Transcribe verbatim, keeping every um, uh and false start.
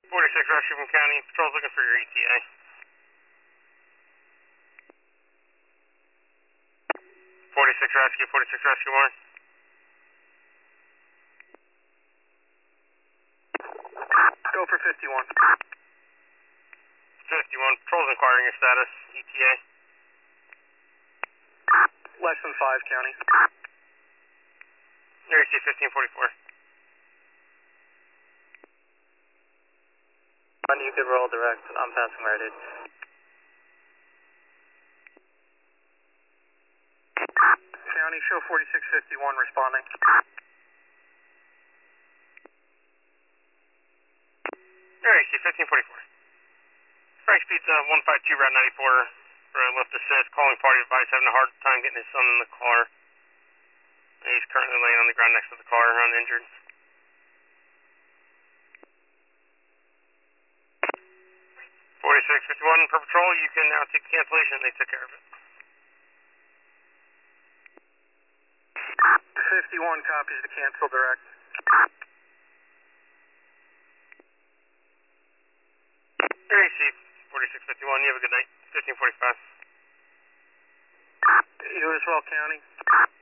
forty-six Rescue from County. Patrol's looking for your E T A. forty-six Rescue, forty-six Rescue one. Go for fifty-one. fifty-one, patrol's inquiring your status, E T A. Less than five, County. Your E C fifteen forty-four. When you could roll direct, I'm passing right in. County, show forty-six fifty-one responding. Your E C fifteen forty-four. Frank speeds uh, one five two Route ninety-four for a lift assist. Calling party advice, having a hard time getting his son in the car. He's currently laying on the ground next to the car, uninjured. forty-six fifty-one per patrol, you can now take the cancellation. They took care of it. fifty-one copies the cancel direct. Your E C forty-six fifty-one, you have a good night. fifteen forty-five. You as well, County.